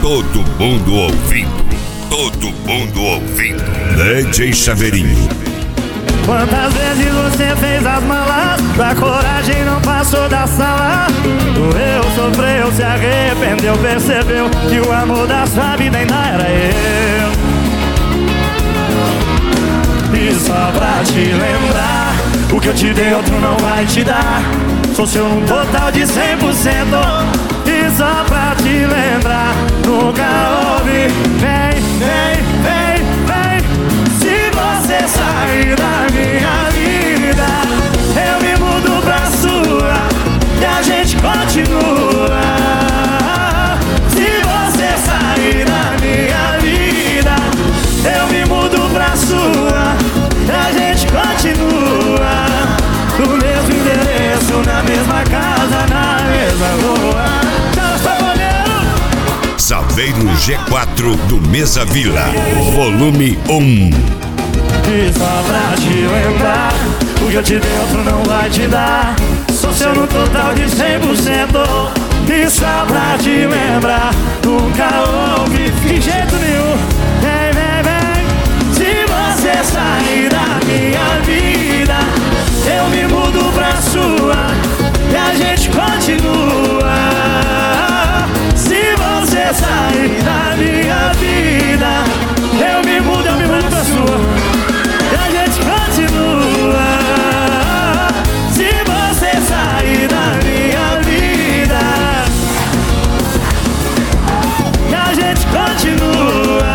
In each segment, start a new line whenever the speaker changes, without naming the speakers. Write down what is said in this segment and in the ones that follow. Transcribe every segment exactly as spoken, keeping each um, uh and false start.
Todo mundo ouvindo. Todo mundo ouvindo. D J Chaveirinho.
Quantas vezes você fez as malas, da coragem não passou da sala? Doeu, sofreu, se arrependeu, percebeu que o amor da sua vida ainda era eu. E só pra te lembrar, o que eu te dei outro não vai te dar. Sou seu num total de cem por cento. E só pra te lembrar, nunca houve. Vem, vem, vem, vem. Se você sair da minha vida, eu me mudo pra sua e a gente continua. Se você sair da minha vida, eu me mudo pra sua e a gente continua. No mesmo endereço, na mesma casa, na mesma rua.
Chaveiro G quatro do Mesa Vila, volume um.
E só pra te lembrar, o que eu te dei outro não vai te dar. Sou seu no total de cem por cento. E só pra te lembrar, nunca houve de jeito nenhum. Vem, vem, vem. Se você sair da minha vida, eu me mudo pra sua e a gente continua. Se você sair da minha vida, eu me mudo, eu me mudo pra sua e a gente continua. Se você sair da minha vida, e a gente continua.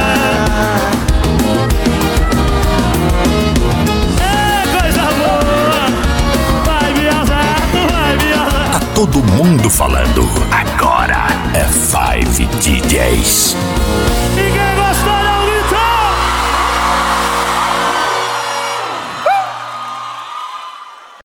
É coisa boa. Vai viajar, tu vai viajar.
Tá todo mundo falando. Agora é Five D Js.